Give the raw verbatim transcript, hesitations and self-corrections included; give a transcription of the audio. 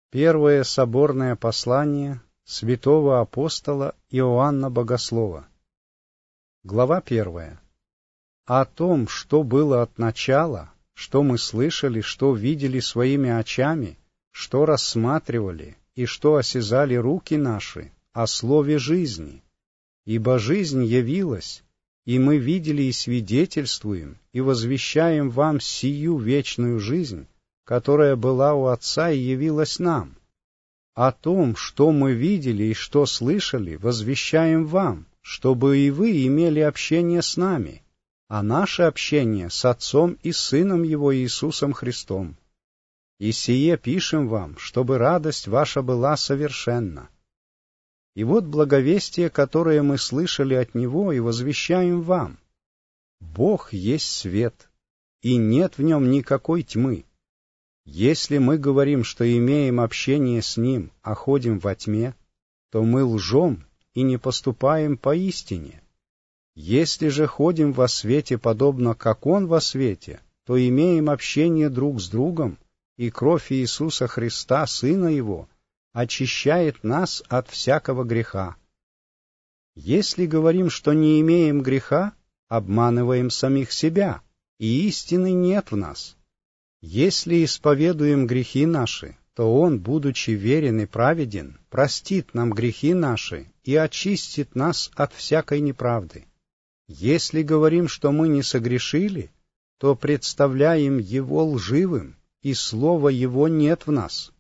Первое соборное послание святого апостола Иоанна Богослова. Глава первая. О том, что было от начала, что мы слышали, что видели своими очами, что рассматривали и что осязали руки наши, о слове жизни. Ибо жизнь явилась, и мы видели и свидетельствуем, и возвещаем вам сию вечную жизнь, которая была у Отца и явилась нам. О том, что мы видели и что слышали, возвещаем вам, чтобы и вы имели общение с нами, а наше общение с Отцом и Сыном Его Иисусом Христом. И сие пишем вам, чтобы радость ваша была совершенна. И вот благовестие, которое мы слышали от Него, и возвещаем вам. Бог есть свет, и нет в нем никакой тьмы. Если мы говорим, что имеем общение с Ним, а ходим во тьме, то мы лжем и не поступаем по истине. Если же ходим во свете, подобно как Он во свете, то имеем общение друг с другом, и кровь Иисуса Христа, Сына Его, очищает нас от всякого греха. Если говорим, что не имеем греха, обманываем самих себя, и истины нет в нас. Если исповедуем грехи наши, то Он, будучи верен и праведен, простит нам грехи наши и очистит нас от всякой неправды. Если говорим, что мы не согрешили, то представляем Его лживым, и слова Его нет в нас.